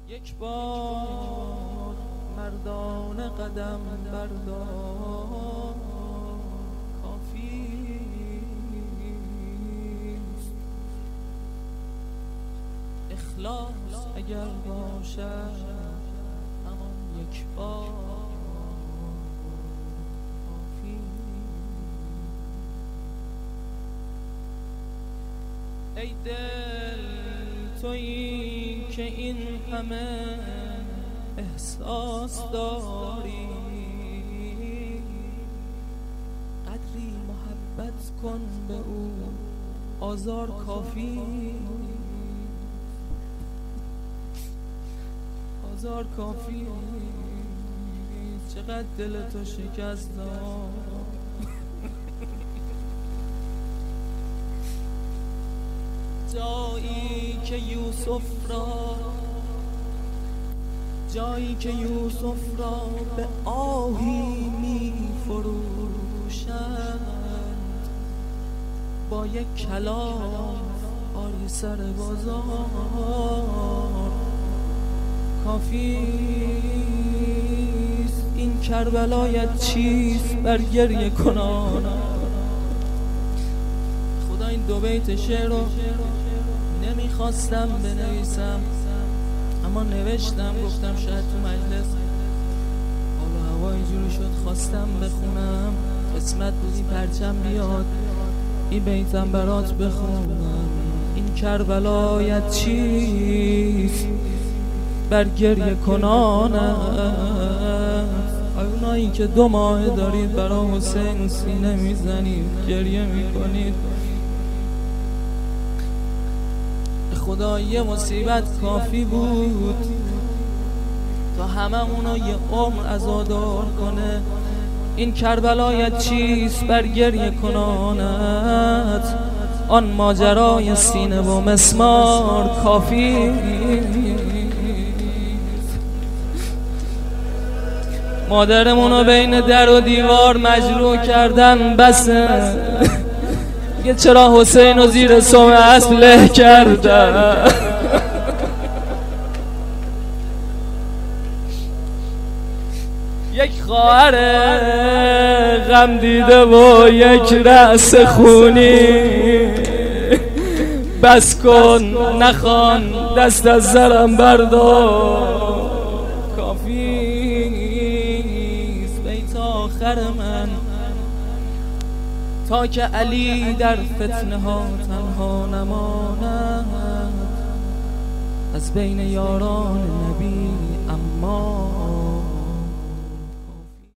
یک بار مردانه قدم بردار کافیست. اخلاص اگر باشد همان یک بار کافیست. ای دل تویی که این همه احساس داری، قدری محبت کن به او، آزار کافی، آزار کافی. چقدر دل تو شکست داد، جایی که یوسف را به آهی می فروشند، با یک کلام آری سر بازار کافیست. این کربلایت چیست بر گریه کنان؟ خدا این دو بیت شعر رو نمیخواستم بنویسم اما نوشتم، گفتم شاید تو مجلس حال و هوا اینجوری شد خواستم بخونم، قسمت بودی پرچم بیاد این بیتم برات بخونم. این کربلایت چیست بر گریه کنانت؟ اونایی که 2 ماه دارید برای حسین سینه میزنید، گریه میکنید، خدا یه مصیبت کافی بود تا همه اونا یه عمر عزادار کنه. این کربلایت چیست بر گریه کنانت؟ آن ماجرای سینه و مسمار کافی. مادرمونو بین در و دیوار مجروح کردن بسه، میگه چرا حسین رو زیر سم اسب له کردن؟ یک خواهر غم دیده و یک رأس خونی، بس کن نخوان دست از زرم بردار کافیست. بیت آخر من تا که علی در فتنه ها تنها نماند، از بین یاران